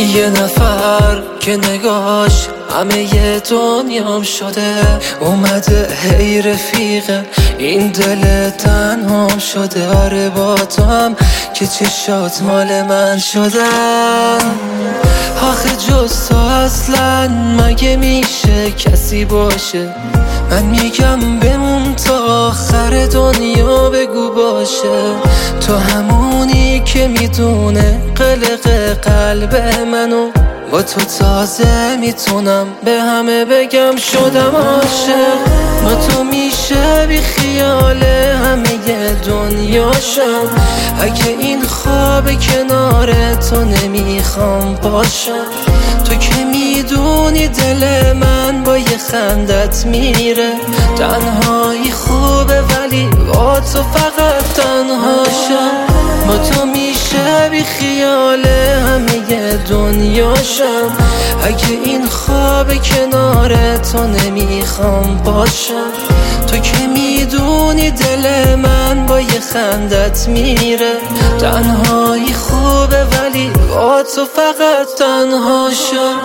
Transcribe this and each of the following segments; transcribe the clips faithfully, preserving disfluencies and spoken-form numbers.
یه نفر که نگاش همه ی دنیام شده، اومده هی رفیقه این دل تنهام شده. آره با تو هم که چشات مال من شدن. آخه جز تو اصلا مگه میشه کسی باشه؟ من میگم بمون تا آخر دنیا بگو باشه. تو همونی که میدونه قلق قلب منو، با تو تازه میتونم به همه بگم شدم عاشق. با تو میشه بی خیال همه دنیاشم. اگه این خواب کنار تو نمیخوام باشم. تو که میدونی دل من با یه خندت میره. تنهایی خوبه ولی با تو فقط تنهاشم. با تو میشه بی خیال همه دنیاشم. اگه این خواب کنار تو نمیخوام باشم. تو که میدونی دل من با یه خندت میره. تنهایی خوبه ولی با تو فقط تنهاشم.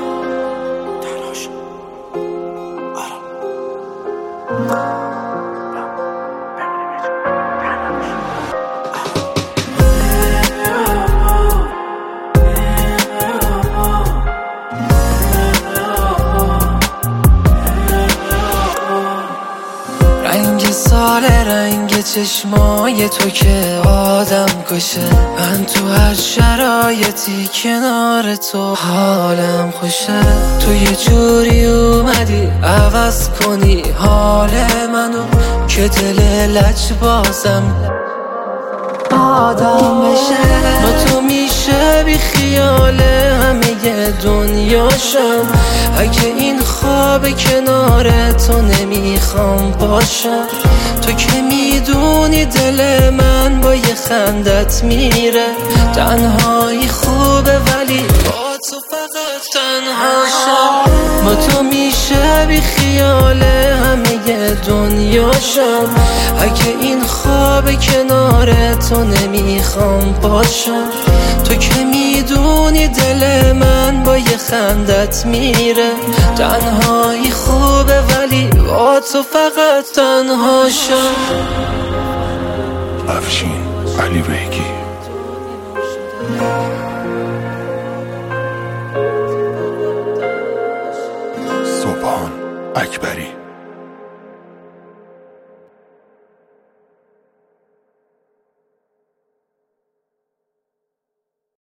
سال رنگ چشمای تو که آدم کشه. من تو هر شرایطی کنار تو حالم خوشه. تو یه جوری اومدی عوض کنی حال منو، که دل لج بازم آدم بشه. با تو میشه بی خیال همه دنیاشم. اگه این خواب کنار تو نمیخوام باشم. تو که میدونی دل من با یه خندت میره. تنهایی خوبه ولی با تو فقط تنهاشم. با تو میشه بی خیال همه دنیاشم. اگه این خواب کنار تو نمیخوام باشم. تو که میدونی دل من با یه خندت میره. تنهایی خوبه ولی با تو فقط تنهاشم. افشین علی بیگی. سبحان اکبری.